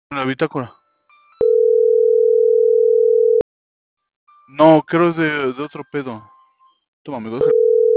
En la bitácora. No, creo es de otro pedo. Toma, amigo, déjalo.